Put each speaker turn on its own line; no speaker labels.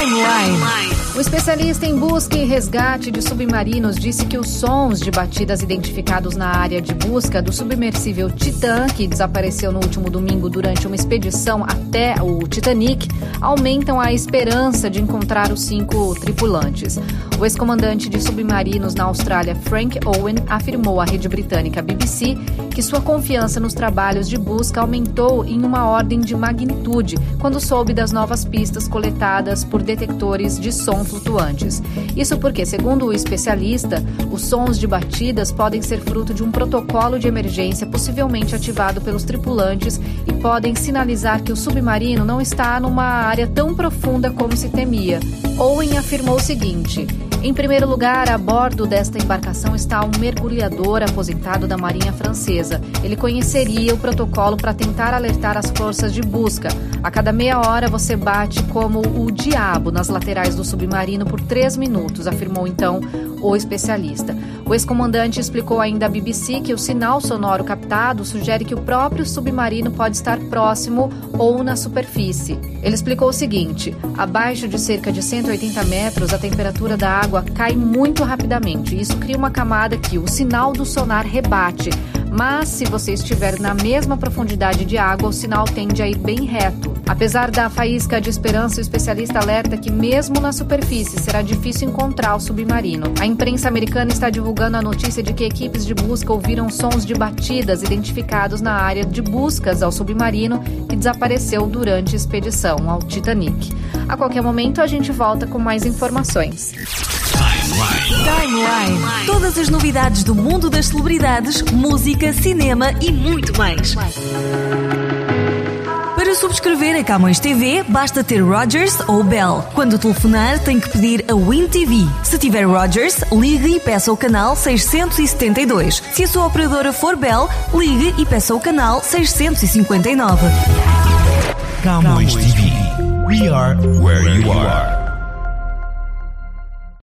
Timeline. O especialista em busca e resgate de submarinos disse que os sons de batidas identificados na área de busca do submersível Titan, que desapareceu no último domingo durante uma expedição até o Titanic, aumentam a esperança de encontrar os 5 tripulantes. O ex-comandante de submarinos na Austrália, Frank Owen, afirmou à rede britânica BBC que sua confiança nos trabalhos de busca aumentou em uma ordem de magnitude quando soube das novas pistas coletadas por detectores de som flutuantes. Isso porque, segundo o especialista, os sons de batidas podem ser fruto de um protocolo de emergência possivelmente ativado pelos tripulantes e podem sinalizar que o submarino não está numa área tão profunda como se temia. Owen afirmou o seguinte: em primeiro lugar, a bordo desta embarcação está um mergulhador aposentado da Marinha Francesa. Ele conheceria o protocolo para tentar alertar as forças de busca. A cada meia hora você bate como o diabo nas laterais do submarino por 3 minutos, afirmou então o especialista. O ex-comandante explicou ainda à BBC que o sinal sonoro captado sugere que o próprio submarino pode estar próximo ou na superfície. Ele explicou o seguinte: abaixo de cerca de 180 metros, a temperatura da água cai muito rapidamente. Isso cria uma camada que o sinal do sonar rebate. Mas, se você estiver na mesma profundidade de água, o sinal tende a ir bem reto. Apesar da faísca de esperança, o especialista alerta que, mesmo na superfície, será difícil encontrar o submarino. A imprensa americana está divulgando a notícia de que equipes de busca ouviram sons de batidas identificados na área de buscas ao submarino que desapareceu durante a expedição ao Titanic. A qualquer momento, a gente volta com mais informações.
Timeline. Todas as novidades do mundo das celebridades, música, cinema e muito mais. Para subscrever a Camões TV, basta ter Rogers ou Bell. Quando telefonar, tem que pedir a Win TV. Se tiver Rogers, ligue e peça o canal 672. Se a sua operadora for Bell, ligue e peça o canal 659.
Camões TV. We are where you are.